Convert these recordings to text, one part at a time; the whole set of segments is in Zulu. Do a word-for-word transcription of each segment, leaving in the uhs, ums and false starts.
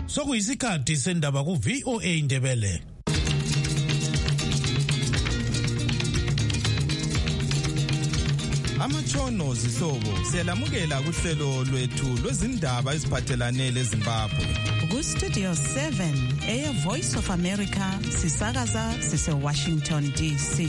Sokuyisikhathi sendaba ku V O A Indebele. Amatshono zihlobo siyalamukela kuhlelo lwethu lwezindaba eziphathelane leZimbabwe. Ku Studio seven eya Voice of America sisakaza sise Washington D C.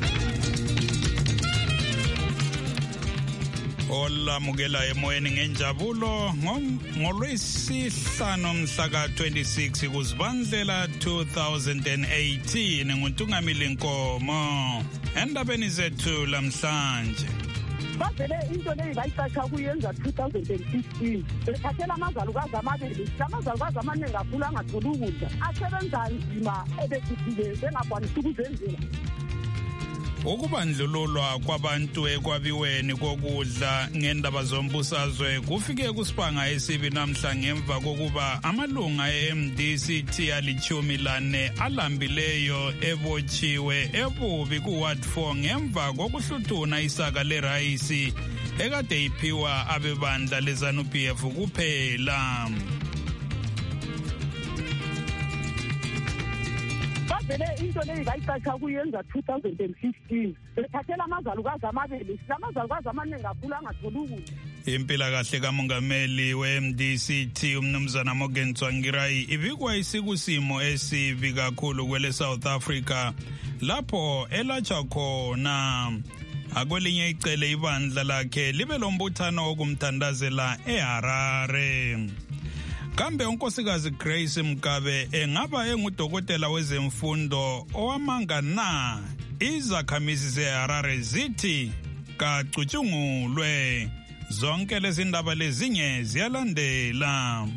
Hola mukela emoyeni ngenjabulo ngolwesihlanu mhla ka twenty-six kuZibandlela two thousand eighteen nguNtungamili Nkomo endabeni zethu lamhlanje. Bavele into leyi bayiqasha kuyenza two thousand fifteen bethathela amazalukazi amabili lamazalukazi amaningi kakhulu angatholi ukudla asebenza nzima ebekufike bengakwanisi ukuzenzela. Ukubandlululwa kwabantu ekwabiweni kokudla ngendaba zombusazwe kufike kusipanga esibi namhla ngemva kokuba amalunga e-M D C T alichumi lane alambileyo ebotshiwe ebubi ku-Ward four ngemva kokuhluthuna isaka lerayisi ekade iphiwa abebandla leZANU P F kuphela. Vele into leyi bayiqasha kuyenza two thousand fifteen bethathela amazalukazi amabili lamazalukazi amaningi kakhulu angatholi ukudla. Impilakahle kamongameli we-M D C T umnumzana Morgan Tsvangirai ibikwa isikusimo esibi kakhulu kwele South Africa lapho elatsha khona. Akwelinye icele ibandla lakhe libe lombuthano wokumthandazela eHarare. Kambe unkosikazi Grace Mkabe engaba engudokotela wezemfundo owamanga na izakhamizi zeHarare zithi kacutshungulwe. Zonke lezi ndaba lezinye ziyalandela.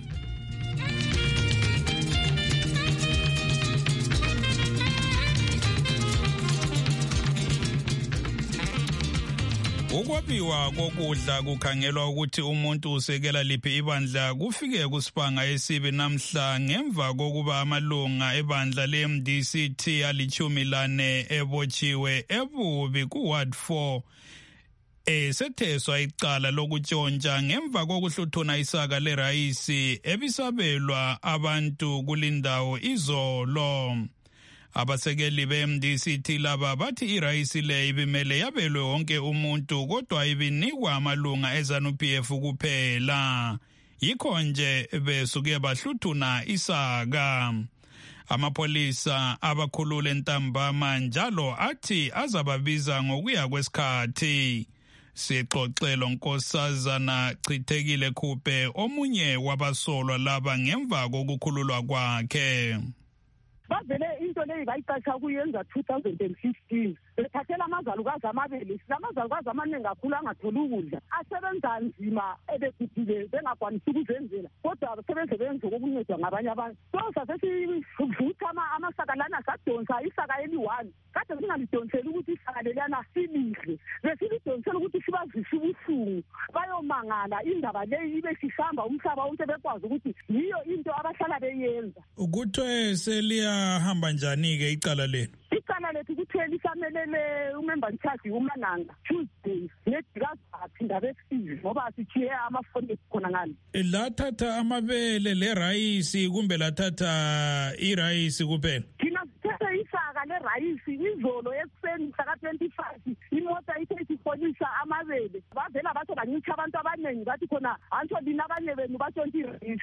Ukwabiwa kokudla kukhangelwa ukuthi umuntu usekela liphi ibandla kufike kusipanga esibi namhla ngemva kokuba amalunga ebandla le-M D C T alichumi lane ebotshiwe ebubi ku-Ward four esetheswa icala lokutshontsha ngemva kokuhluthuna isaka lerayisi ebisabelwa abantu kulindawo izolo. Abasekeli be-M D C T laba bathi irayisi le ibimele yabelwe wonke umuntu kodwa ibinikwa amalunga eZANU P F kuphela. Yikho nje besuke bahluthuna isaka. Amapolisa abakhulule ntambama njalo athi azababiza ngokuya kwesikhathi. Sixoxelo Nkosazana Chithekile Khuphe omunye wabasolwa laba ngemva kokukhululwa kwakhe. Bavele into leyi bayiqasha kuyenza two thousand fifteen bethathela amazalukazi amabili lamazalukazi amaningi kakhulu angatholi ukudla asebenza nzima ebekufike bengakwanisi ukuzenzela kodwa abasebenze benze okuncedwa ngabanye abantu. So sasesivutha amasaka lana sadonsa isaka eli-one kade singalidonseli ukuthi isaka lelana silihle besilidonsela ukuthi sibazise ubuhlungu bayomangala indaba leyi ibe sihamba umhlaba wonke bekwazi ukuthi yiyo into abahlala beyenza. Kuthiwe seliyahamba njani-ke icala lenu? Icala lethu kuthiwe lisamelele umember ncharge uMananga Tuesday nedikazi indaba esibi ngoba sithiye amafoni khona ngani. Lathatha amabele lerayisi kumbe lathatha irayisi kuphela? Thina sithethe isaka lerayisi izolo ekuseni mhla twenty-five imota ithe isifolisa amabele bavela bathi banyitsha abantu abaningi bathi khona antsho lina abanye benu batshontsha irayisi.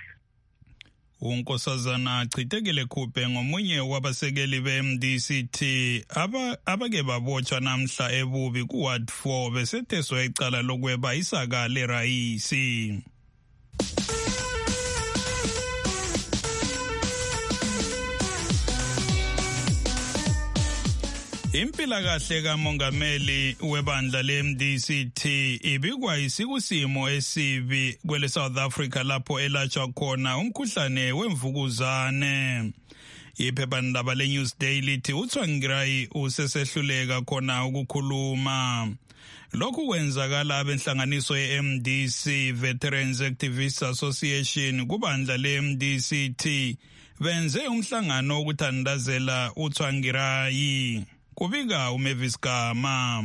Unkosazana Chithekile Khuphe ngomunye wabasekeli be-M D C T aba abake babotshwa namhla ebubi ku-Ward four besetheswa icala lokweba isaka lerayisi. Impilakahle kamongameli webandla le-M D C T ibikwa isikusimo esibi kwele South Africa lapho elatshwa khona umkhuhlane wemvukuzane. Iphephandaba le-Newsday lithi uTsvangirai usesehluleka khona ukukhuluma. Lokhu kwenzakala abenhlanganiso ye-M D C Veterans Activists Association kubandla le-M D C T benze umhlangano wokuthandazela uTsvangirai. Kubika uMavis Gama.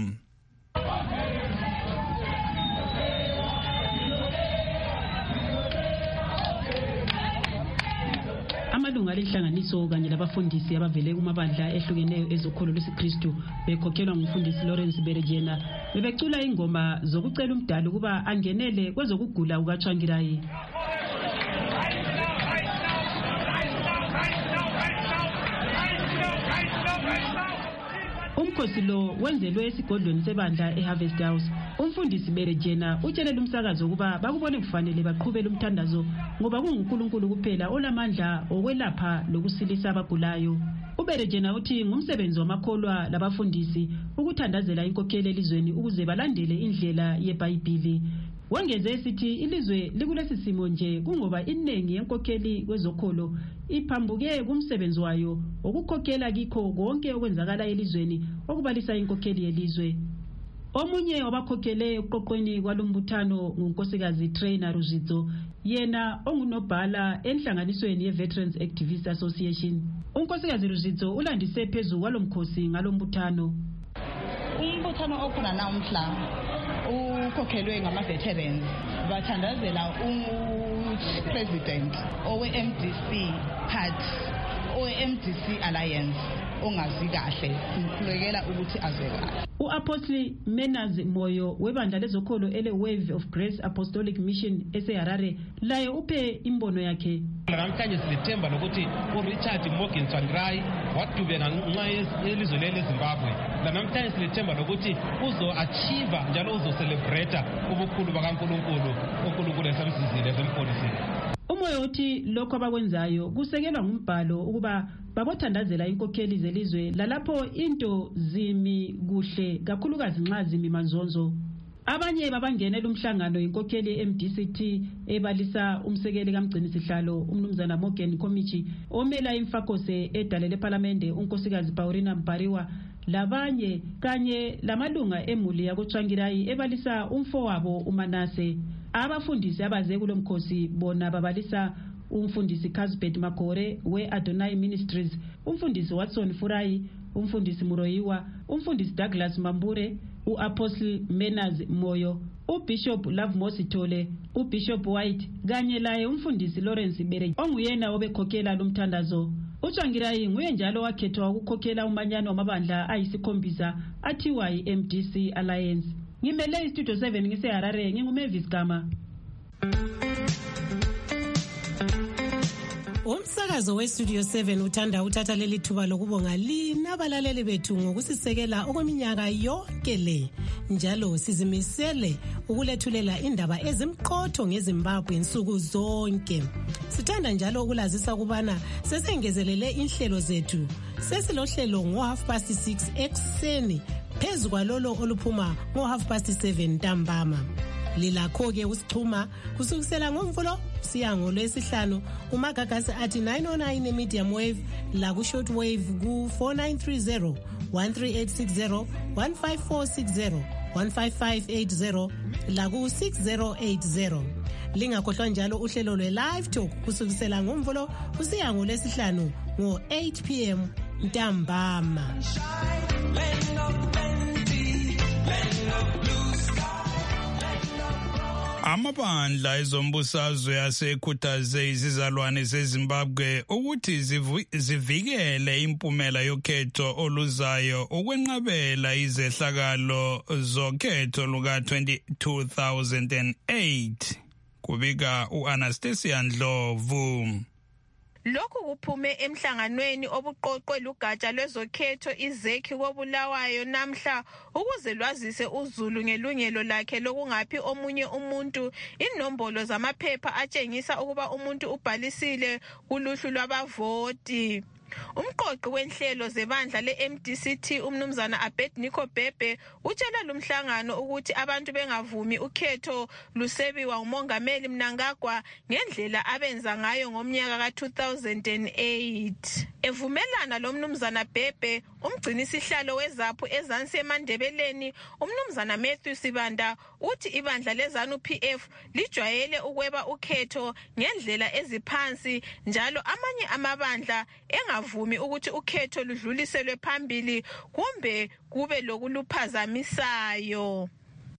amalunga lenhlanganiso kanye labafundisi abavele kumabandla ehlukeneyo ezokholo lwesiKristu bekhokhelwa ngumfundisi Lawrence Berejena bebecula ingoma zokucela umdali ukuba angenele kwezokugula kukaTsvangirai. Umkhosi lo wenzelwe esigodlweni sebandla eHarvest House. Umfundisi Berejena utshelele umsakazo ukuba bakubone kufanele baqhubele umthandazo ngoba kunguNkulunkulu kuphela olamandla okwelapha lokusilisa abagulayo. uBerejena uthi ngumsebenzi wamakholwa labafundisi ukuthandazela inkokheli elizweni ukuze balandele indlela yeBhayibhili. Wengeze esithi ilizwe likulesi simo nje kungoba inengi yenkokheli kwezokholo iphambuke kumsebenzi wayo ukukhokhela kikho konke okwenzakala elizweni okubalisa inkokheli yelizwe. Omunye wabakhokhele uqoqweni kwalombuthano ngunkosikazi Trainer Ruzidzo, yena ongunobhala enhlanganisweni yeVeterans Activist Association. Unkosikazi Ruzidzo ulandise phezulu kwalomkhosi ngalombuthano. Umbuthano okhona namhla ukhokhelwe ngama-veterans bathandazela u-president owe-M D C party owe-M D C alliance ongazi kahle sikhulekela ukuthi azwe kahle. U-Apostle Menas Moyo webandla lezokholo ele Wave of Grace Apostolic Mission eseHarare laye uphe imbono yakhe. Namhlanje silethemba lokuthi uRichard Morgan Tsvangirai wadubeka ngenxa yelizwe leZimbabwe. Namhlanje silethemba lokuthi uzo-achieve njalo uzo-celebrate ubukhulu bakaNkulunkulu uNkulunkulu esamsizile esemfolisile. Umoyo uthi lokho abakwenzayo kusekelwa ngumbhalo ukuba babothandazela inkokheli zelizwe lalapho into zimi kuhle kakhulukazi nxa zimi manzonzo. Abanye babangenela umhlangano inkokheli ye-M D C T ebalisa umsekeli kamgcinisihlalo umnumzana Morgan Komichi omela imfakose edalele parliamente unkosikazi Paulina Mpariwa labanye kanye lamalunga emuli yakuTsvangirai ebalisa umfowabo uManase. Abafundisi abaze kulomkhosi bona babalisa umfundisi Casbet Makore we-Adonai Ministries, umfundisi Watson Furai, umfundisi Muroyiwa, umfundisi Douglas Mambure, u-Apostle Menas Moyo, uBishop Love Mositole, uBishop White kanye laye umfundisi Lawrence Berejena onguyena obekhokhela lumthandazo. uTsvangirai nguye njalo wakhethwa ukukhokhela umanyano wamabandla ayisikhombisa athiwa yi-M D C Alliance. Ngimele iStudio seven ngiseHarare nginguMavis Gama. Umsakazo weStudio seven uthanda uthatha leli thuba lokubonga lina abalaleli bethu ngokusisekela okweminyaka yonke le. Njalo sizimisele ukulethulela indaba ezimqotho ngeZimbabwe insuku zonke. Sithanda njalo ukulazisa kubana sesengezelele inhlelo zethu. Sesilohlelo ngo half past six ekseni phezu kwalolo oluphuma ngo half past seven ntambama. Lilakho ke usichuma kusukisela ngomvulo siya ngolwesihlanu kumagagasi athi nine oh nine medium wave la ku short wave ku four nine three zero one three eight six zero one five four six zero one five five eight zero la ku six zero eight zero. Lingakhohlwa njalo uhlelo lwe live talk kusukisela ngomvulo kusiya ngolwesihlanu ngo eight p m ntambama. Amabandla ezombusazwe asekhuthaze izizalwane zeZimbabwe ukuthi zivikele impumela yokhetho oluzayo ukwenqabela izehlakalo zokhetho luka two thousand eight. Kubika uAnastasia Ndlovu. Lokhu kuphume emhlanganweni obuqoqwe lugatsha lwezokhetho izekhi kobulawayo namhla ukuze lwazise uZulu ngelungelo lakhe lokungaphi omunye umuntu inombolo zamaphepha atshengisa ukuba umuntu ubhalisile kuluhlu lwabavoti. Umqoqi wenhlelo zebandla le-M D C T umnumzana Abednego Bhebhe utshela lumhlangano ukuthi abantu bengavumi ukhetho lusebiwa umongameli Mnangagwa ngendlela abenza ngayo ngomnyaka ka two thousand eight. Evumelana lo mnumzana Bhebhe, umgcinisihlalo wezaphu ezansi eMandebeleni umnumzana Matthew Sibanda uthi ibandla lezanu P F lijwayele ukweba ukhetho ngendlela eziphansi njalo amanye amabandla engavumi ukuthi ukhetho ludluliselwe phambili kumbe kube lokuluphazamisayo.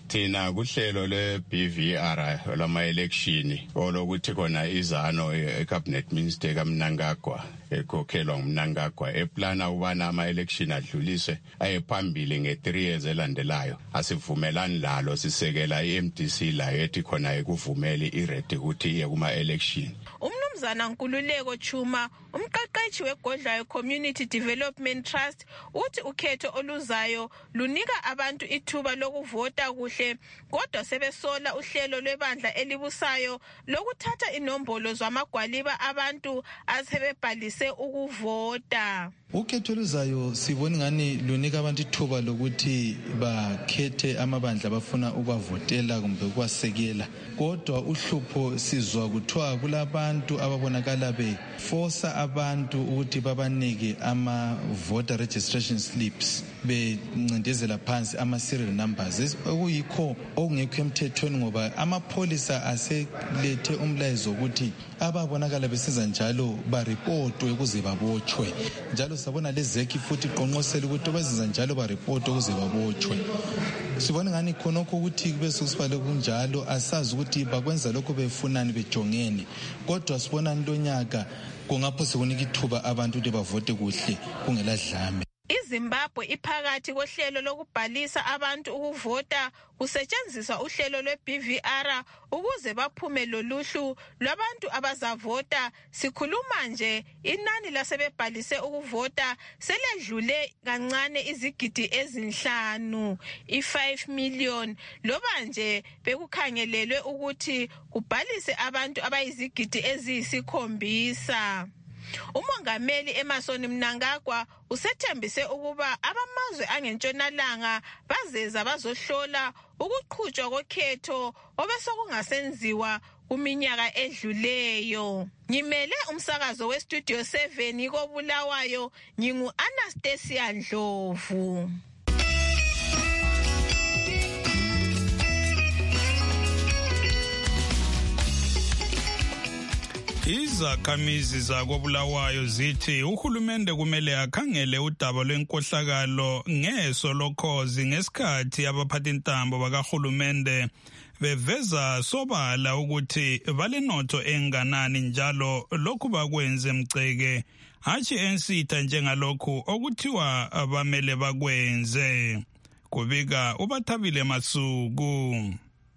thina kuhlelo le B V R lama election olokuthi khona izano ecabinet minister kaMnangagwa ekhokhelwa nguMnangagwa eplana ubana ama election adlulise ayephambili nge three years elandelayo asivumelani lalo sisekela iM D C la ethi khona ekuvumeli iready ukuthi iye kuma election. Umnumzana Nkululeko Chuma umqeqeshi weGodlayo Community Development Trust uthi ukhetho oluzayo lunika abantu ithuba lokuvota kuhle kodwa sebesola uhlelo lwebandla elibusayo lokuthatha inombolo zamagwaliba abantu asebebhalise ukuvota. Ukhetho oluzayo sibona ngani lunika abantu ithuba lokuthi bakhethe amabandla abafuna ukwavotela kumbe ukwasekela kodwa uhlupho sizwa kuthiwa kulabantu ababonakala beforsa abantu ukuthi babanike ama voter registration slips bencindezela phansi ama serial numbers okuyikho okungekho emthethweni ngoba amapholisa aselethe umlayezo ukuthi ababonakala besiza njalo barepotwe ukuze babotshwe njalo sabona lezeki futhi iqonqosela ukuthi bazenza njalo barepotwe ukuze babotshwe. Sibona ngani khonokho ukuthi kube sokusibale kunjalo asazi ukuthi bakwenza lokho befunani bejongene kodwa sibona ntonyaka kungapho sekunika ithuba abantu ukuthi bavote kuhle kungela dlame. iZimbabwe iphakathi kohlelo lokubhalisa abantu ukuvota kusetshenziswa uhlelo lwe-B V R ukuze baphume loluhlu lwabantu abazavota. Sikhuluma nje inani lasebebhalise ukuvota seledlule kancane izigidi ezinhlanu i-five million loba nje bekukhangelelwe ukuthi kubhalise abantu abayizigidi eziyisikhombisa. Umongameli Emmerson Mnangagwa usethembise ukuba abamazwe angentshonalanga bazeza bazohlola ukuqhutshwa kokhetho obesokungasenziwa kuminyaka edluleyo. Ngimele umsakazo weStudio seven koBulawayo ngingu Anastasia Ndlovu. Izakhamizi zakoBulawayo zithi uhulumende kumele akhangele udaba lwenkohlakalo ngeso lokhozi ngesikhathi abaphathintambo bakahulumende beveza sobala ukuthi balenotho enganani njalo lokhu bakwenze mceke hatshi ensitha njengalokhu okuthiwa abamele bakwenze. Kubika uBathabile Masuku.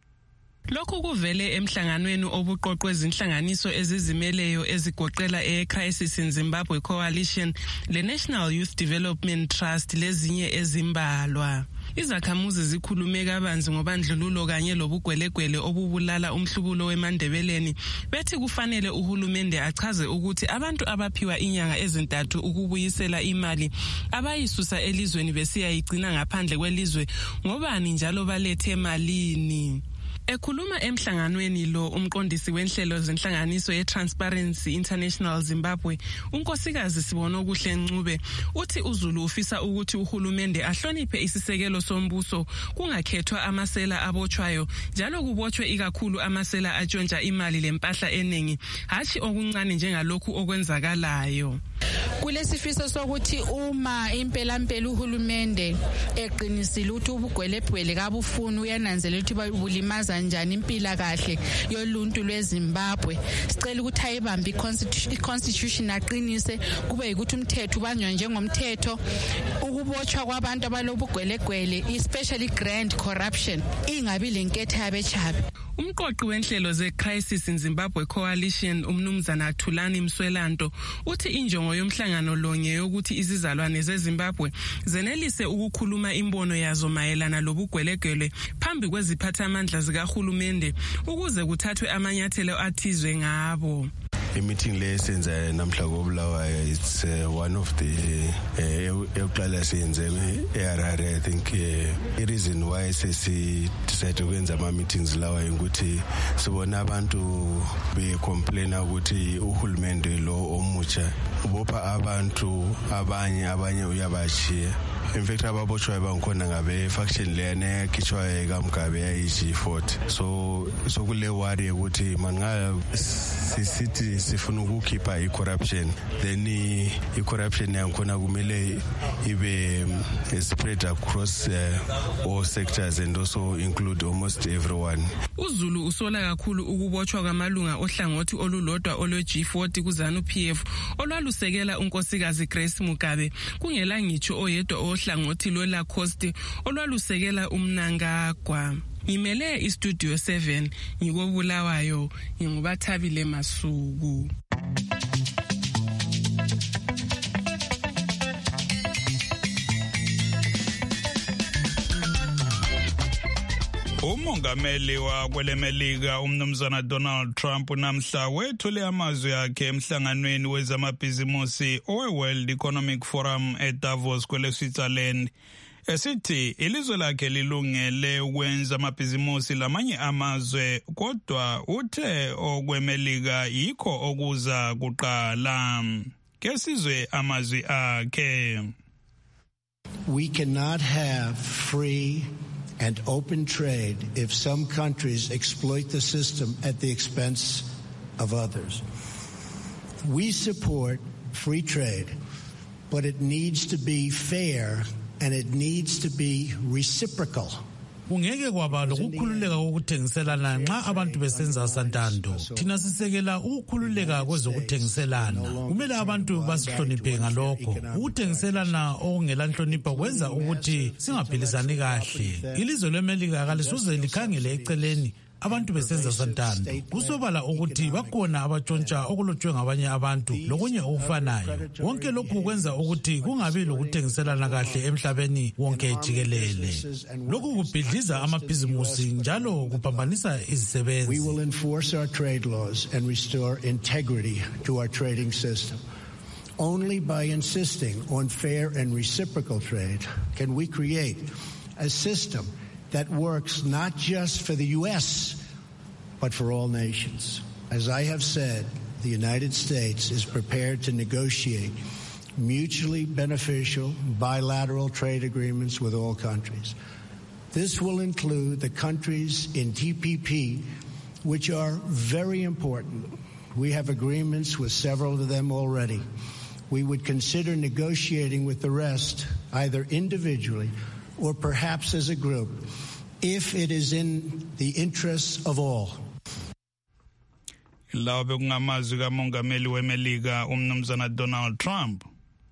Lokhu kuvele emhlanganweni obuqoqwe izinhlanganiso ezizimeleyo ezigoqela eCrisis in Zimbabwe Coalition, le National Youth Development Trust lezinye ezimbalwa. Izakhamuzi zikhulume kabanzi ngobandlululo kanye lobugwelegwele obubulala umhlubulo weMandebeleni bethi kufanele uhulumende achaze ukuthi abantu abaphiwa inyanga ezintathu ukubuyisela imali abayisusa elizweni besiyayigcina ngaphandle kwelizwe ngobani njalo balethe malini. Ekhuluma emhlanganweni lo umqondisi wenhlelo zenhlanganiso ye-Transparency International Zimbabwe, unkosikazi Sibono Kuhle Ncube, uthi uZulu ufisa ukuthi uhulumende ahloniphe isisekelo sombuso kungakhethwa amasela abotshwayo njalo kubotshwe ikakhulu amasela atshontsha imali lempahla eningi hatshi okuncane njengalokhu okwenzakalayo. Kulesifiso sokuthi uma impela mpela uhulumende eqinisile ukuthi ubugwelebhwele kabufuni uyananzelela ukuthi bulimaza njani impila kahle yoluntu lweZimbabwe. Sicela ukuthi ayibambe i-constitution aqinise kube ukuthi umthetho ubanjwa njengomthetho ukubotshwa kwabantu abalobugwele-gwele especially grand corruption ingabi lenketho yabechabe. Umqoqi wenhlelo ze-Crisis in Zimbabwe Coalition umnumzana Thulani Mswelanto uthi injongo yomhlangano lo ngeyokuthi izizalwane zeZimbabwe zenelise ukukhuluma imbono yazo mayelana lobugwelegele phambi kweziphathamandla zikahulumende ukuze kuthathwe amanyathelo athizwe ngabo. A meeting lesenza namhla koBulawayo, it's uh, one of the eqala senze eHarare. I think the reason why sesi decide ukwenza ama meetings lawa ukuthi sibona abantu be complain ukuthi uhulumende lo omutsha ubopha abantu abanye abanye uyabashiya in fact ababoshwayo bangikhona ngabe faction leyana eyakhitshwayo kaMgabe yayi-G forty. So so kule worry ukuthi manga sisithi sifuna ukukhipha i-corruption, then i-corruption yangikhona kumele ibe spread across uh, all sectors and also include almost everyone. uZulu usola kakhulu ukubotshwa kwamalunga ohlangothi olulodwa olwe-G forty kuZANU P F olwalusekela unkosikazi Grace Mugabe, kungela ngitsho oyedwa ohlangothi lweLacoste olwalusekela uMnangagwa. Ngimele iStudio seven ngikobulawayo, ngingubathabile Masuku. Umongameli wa kwelemelika umnumzana Donald Trump namhla wethule amazwi akhe emhlanganweni wezamabhizimusi owe-World Economic Forum eDavos kwele-Switzerland, esithi ilizwe lakhe lilungele ukwenza amabhizimusi lamanye amazwe, kodwa uthe okwemelika yikho okuza kuqala. Kesizwe amazwi akhe. We cannot have free and open trade if some countries exploit the system at the expense of others. We support free trade, but it needs to be fair and it needs to be reciprocal. Ungeke kwaba lokukhululeka kokuthengiselana nxa abantu besenza santando. Thina sisekela ukukhululeka kwezokuthengiselana. Kumele abantu basihloniphe ngalokho. Ukuthengiselana okungela nhlonipho kwenza ukuthi singaphilisani kahle. Ilizwe leMelika kalisuze likhangele eceleni abantu besenza santando. Kusobala ukuthi bakhona abatshontsha okulotshwe ngabanye abantu lokunye okufanayo. Wonke lokhu kwenza ukuthi kungabi lokuthengiselana kahle emhlabeni wonke jikelele. Lokhu kubhidliza amabhizimusi njalo kuphambanisa izisebenzi. We will enforce our trade laws and restore integrity to our trading system. Only by insisting on fair and reciprocal trade can we create a system that works not just for the U S, but for all nations. As I have said, the United States is prepared to negotiate mutually beneficial bilateral trade agreements with all countries. This will include the countries in T P P, which are very important. We have agreements with several of them already. We would consider negotiating with the rest, either individually or perhaps as a group, if it is in the interests of all. Lawa bekungamazwi kamongameli weMelika umnumzana Donald Trump.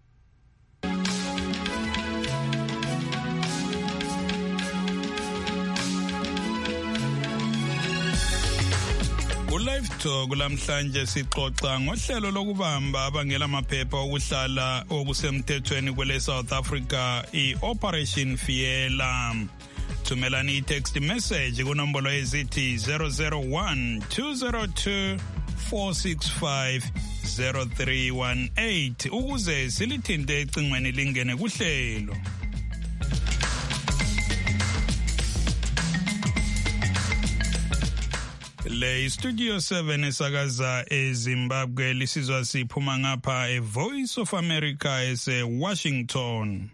Live Talk lamhlanje sixoxa ngohlelo lokubamba abangela amaphepha okuhlala okusemthethweni kwele South Africa i-Operation Fiela. Thumelani i-text message kunombolo ezithi zero zero one two zero two four six five zero three one eight ukuze silithinte ecingweni lingene kuhlelo. Le Studio seven esakaza eZimbabwe lisizwa siphuma ngapha eVoice of America ese Washington.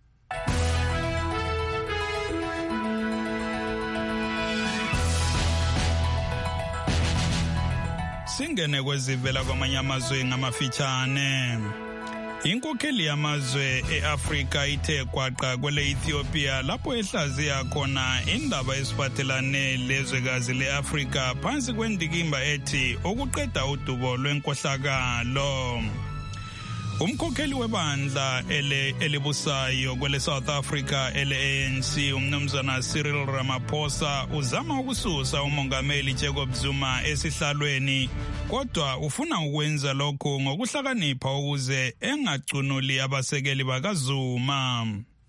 Singene kwezivela kwamanye amazwe ngamafitshane. Inkokheli yamazwe eAfrika ithe kwaqa kwele Ethiopia lapho ehlaziya khona indaba esiphathelane lezwekazi leAfrika phansi kwendikimba ethi ukuqeda udubo lwenkohlakalo. Umkhokheli webandla ele elibusayo kwele South Africa ele A N C umnumzana Cyril Ramaphosa uzama ukususa umongameli Jacob Zuma esihlalweni, kodwa ufuna ukwenza lokho ngokuhlakanipha ukuze engacunuli abasekeli bakaZuma.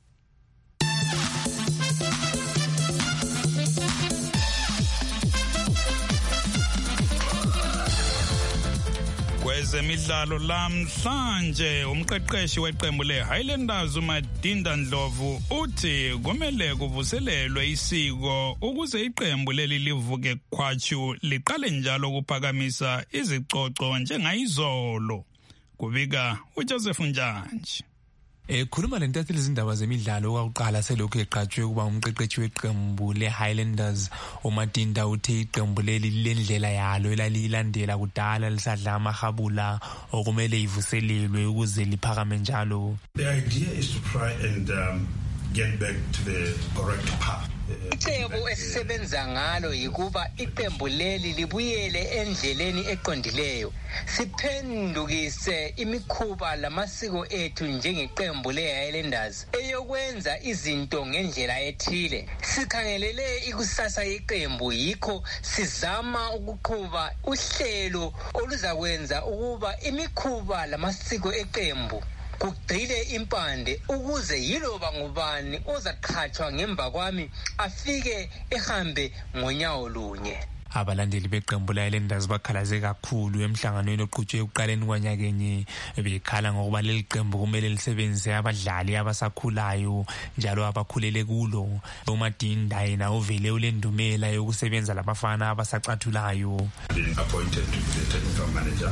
Kwezemidlalo lamhlanje umqeqeshi weqembu leHighlanders uMadinda Ndlovu uthi kumele kuvuselelwe isiko ukuze iqembu leli livuke khwatshu liqale njalo ukuphakamisa izicoco njengayizolo. Kubika uJoseph Njanji. Eh khuluma lentatheli izindaba zemidlalo okwaqala selokhu eqhatshwe kuba umqeqeshi weqembu leHighlanders uMatinda uthe iqembu leli lendlela yalo elalilandela kudala lisadla amahabula okumele ivuselelwe ukuze liphakame njalo. The idea is to try and um, get back to the correct path. Icebo esisebenza ngalo yikuba iqembu leli libuyele endleleni eqondileyo, siphendukise imikhuba lamasiko ethu njengeqembu leHighlanders eyokwenza izinto ngendlela ethile. Sikhangelele ikusasa yeqembu, yikho sizama ukuqhuba uhlelo oluzakwenza ukuba imikhuba lamasiko eqembu kugcile impande ukuze yiloba ngubani ozaqhatshwa ngemva kwami afike ehambe ngonyawo lunye. Abalandeli beqembu leHighlanders bakhalaze kakhulu emhlanganweni oqhutshwe ekuqaleni kwanyakenye, bekhala ngokuba leli qembu kumele lisebenzise abadlali abasakhulayo njalo abakhulele kulo. uMatinda yena uvele ulendumela yokusebenza labafana abasacathulayo. Appointed to the technical manager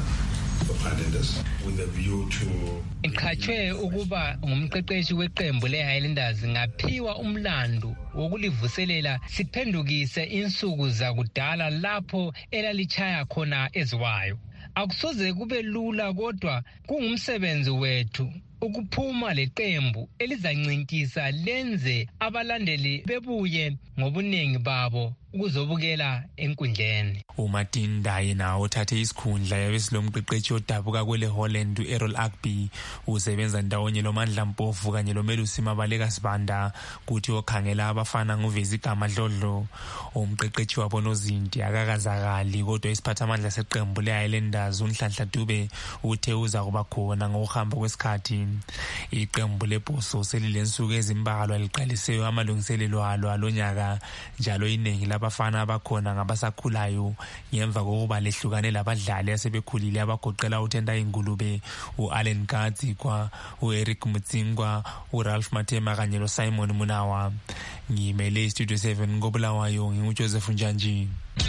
with a view to iqhatshwe ukuba ngumqeqeshi weqembu leHighlanders ngaphiwa umlando wokulivuselela siphendukise insuku zakudala lapho elalichaya khona eziwayo. Akusoze kube lula kodwa kungumsebenzi wethu ukuphuma leqembu elizancintisa lenze abalandeli bebuye ngobuningi babo ukuzobukela enkundleni. uMatinda yena uthathe isikhundla yabesilomqeqeshi odabuka kwele Holland uErrol Agby, usebenza ndawonye loMandla Mpofu kanye loMelusi Mabaleka Sibanda, kuthi okhangela abafana nguvezi igama Dlodlo. Umqeqeshi wabo nozinti akakazakali kodwa isiphathamandla seqembu leHighlanders uNhlanhla Dube uthe uza kuba khona ngokuhamba kwesikhathi. Iqembu leBhoso selilensuku ezimbalwa liqalise amalungiselelo alo alonyaka, njalo iningi labafana abakhona ngabasakhulayo ngemva kokuba lehlukane labadlali asebekhulile abagoqela uThenda Ingulube, uAllen Katsi kwa uEric Mutsingwa, uRalph Matema kanye loSimon Munawa. Ngimele Studio seven ngobulawayo nginguJoseph Njanji.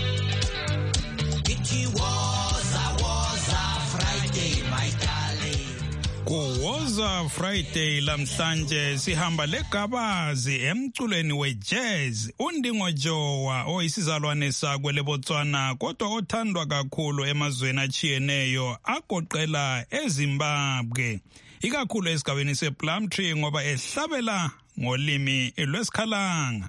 Kuwoza Friday lamhlanje sihamba legabazi emculweni wejazz. Undingo Jowa oyisizalwane sakwe leBotswana kodwa othandwa kakhulu emazweni achiyeneyo agoqela eZimbabwe, ikakhulu esigabeni sePlumtree ngoba ehlabela ngolimi lwesikhalanga.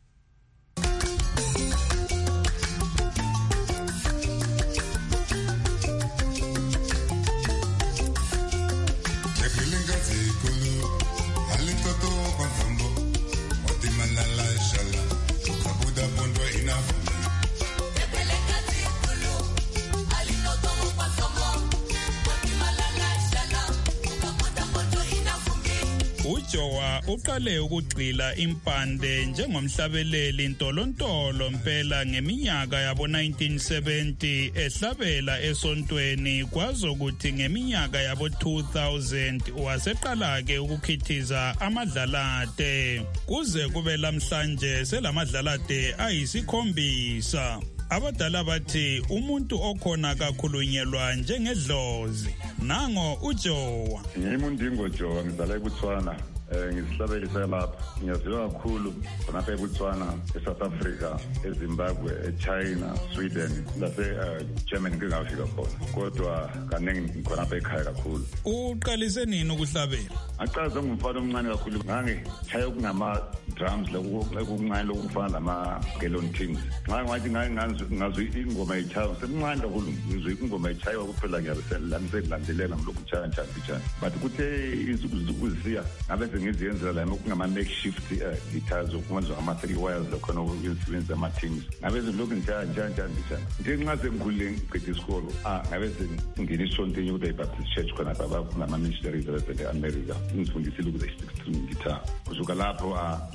Jowa uqale ukugxila impande njengomhlabeleli ntolontolo mpela ngeminyaka yabo nineteen seventy ehlabela esontweni, kwazokuthi ngeminyaka yabo two thousand waseqala ke ukukhithiza amadlalade, kuze kube lamhlanje selamadlalade ayisikhombisa. Abadala bathi umuntu okhona kakhulunyelwa njengedlozi. Nango uJowa. Ngimi uNdingo Jowa, ngizala eBotswana. Eh ngisihlabeli selapha. Ngiyaziwa kakhulu khonapha eBotswana, eSouth Africa, eZimbabwe, eChina, Sweden, lase Germany ngingafika khona. Kodwa kaningi ngikhonapha ekhaya kakhulu. Uqalise nini ukuhlabela? Aqaza ngumfana omncane kakhulu. Ngange chaya ukungama drums lokuncane lokufana nama gelon things. Nxa ngathi ngazwe ingoma echayo semncane kakhulu, ngizwe ingoma echayo kuphela ngiyalandelela ngilokhu chaya njani njani. But kuthe izinsuku zokuzisiya ngabe ngiziyenzela la ngokungama makeshift guitars okwenza ama three wires lokhona ukuyisebenzisa ama things. Ngabe lokhu njani njani njani njani. Nje nxa sengikhulile ngiqedile isikolo, ah ngabe sengingena isonto eNyuda Baptist Church khona baba kunama missionaries eAmerica. Ngifundisile ukuze sixteen guitar. Kusuka lapho ah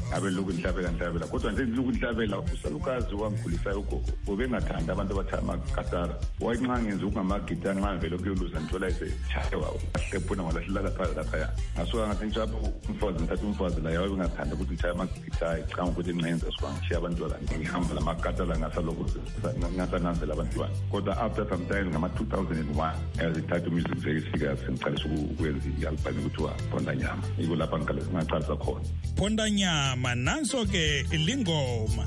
abe lokhu inhlabela inhlabela kodwa nje lokhu inhlabela usalukazi wangikhulisayo ugogo ubengathanda abantu abathaya amakatara wayinxa ngenza ukungamagita nxa vele kuyoluza ngithola esechayewa ahlephuna ngolahlela lapha lapha ngasuka ngathi njalo umfazi ngithatha umfazi la yawe bengathanda ukuthi ngithaye amagita icanga ukuthi ngenza siwangishiya abantwana ngihamba lamakatara ngasalokhu ngasananzela abantwana kodwa after some time ngama two thousand one yazithatha music sekifika sengicalisa ukwenza i-album kuthiwa Phondanyama yiko lapha ngicalisa khona Phondanyama nanso ke ilingoma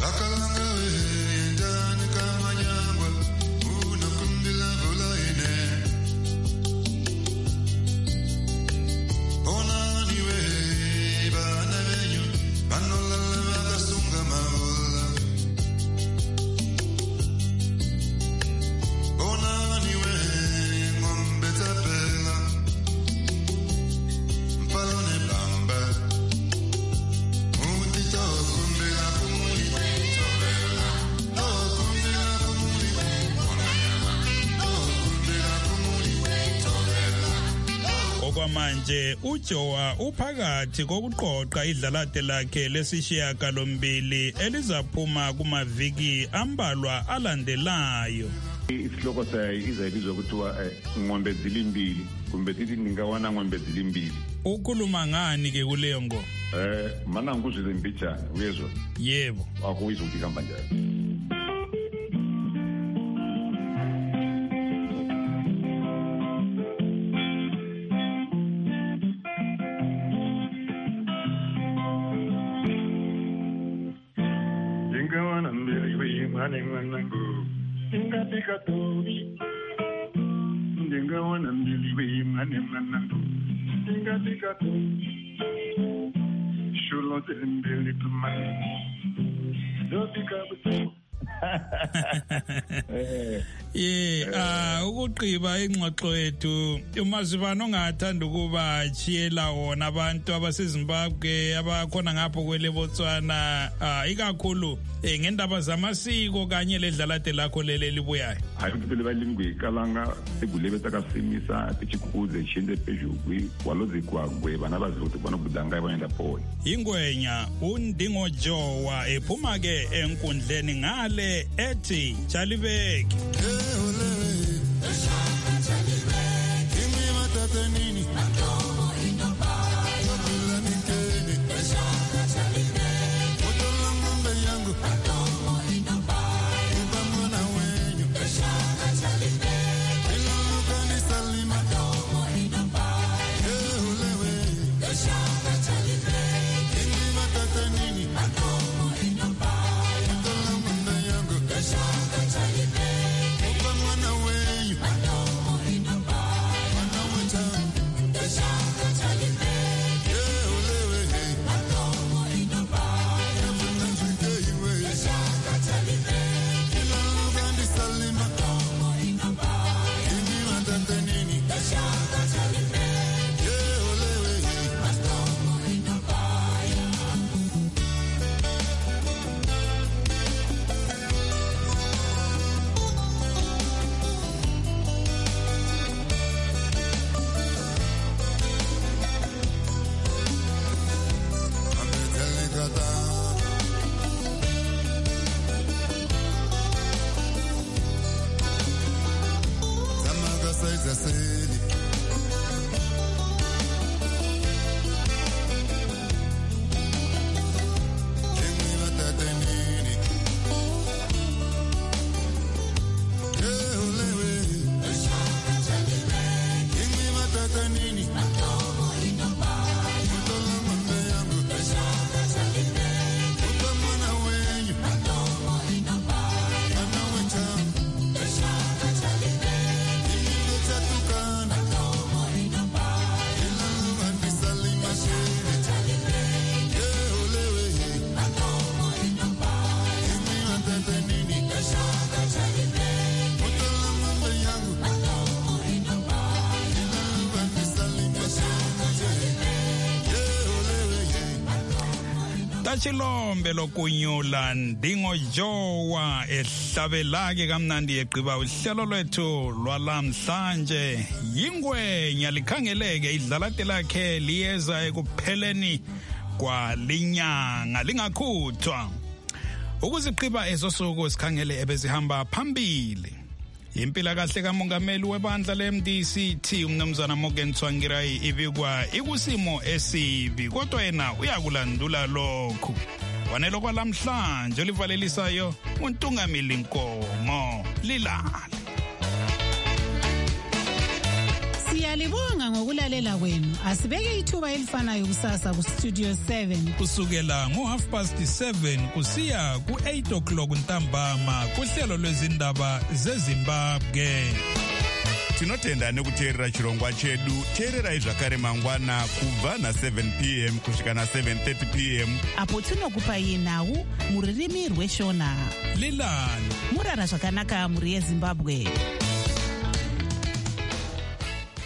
manje uJowa uphakathi kokuqoqa idlalade lakhe lesishiyaka lombili elizaphuma kumaviki ambalwa alandelayo. Isihloko sayo izayibizwa kuthiwa ngombe zilimbili kumbe sithi ningawana ngombe zilimbili. Ukhuluma ngani ke kuleyo ngoma? Eh mana ngikuzwe mbijana uyezwa? Yebo. Akuyizwa ukuthi hamba njani. Ingatika tobi, ndinga wana mbiliwe mane manando. Ingatika tobi, shulo tembili tumani. Dotika buto. Yeah, ah ukuqiba ingxoxo yethu umazibano ongathanda ukuba chiyela wona abantu abaseZimbabwe abakhona ngapho kwele Botswana ah ikakhulu ngendaba zamasiko kanye ledlalade lakho lele libuyayo. Hayi ukuthi balingwe kalanga egulebe takasimisa tichikuze chinde pejugwi waloze kwagwe bana bazothi bona budanga bayenda phola. Ingwenya undingo Jowa ephuma ke enkundleni ngale ethi Chalibeki. Tachilombe lokunyula ndingo Jowa ehlabelake kamnandi eqiba uhlelo lwethu lwalamhlanje. Yingwenya likhangeleke idlalate lakhe liyeza ekupheleni mnangagwa linyanga lingakhuthwa. Ukuziqhiba ezosuku sikhangele ebezihamba phambili. Impila kahle kamongameli webandla le-M D C T umnumzana Morgan Tsvangirai ibikwa ikusimo esibi kodwa yena uyakulandula lokhu. Wanelo kwalamhlanje olivalelisayo uNtungamili Nkomo Lilale. Siyalibonga ngokulalela kwenu. Asibeke ithuba elifanayo kusasa ku Studio seven. Kusukela ngo half past seven kusiya ku eight o'clock ntambama kuhlelo lwezindaba zeZimbabwe. Tinotenda nekuteerera chirongwa chedu. Teererai zvakare mangwana kubva na seven p m kusvika na seven thirty p m apo tinokupai nhau muririmi rweshona. Lilani murara zvakanaka muri yeZimbabwe.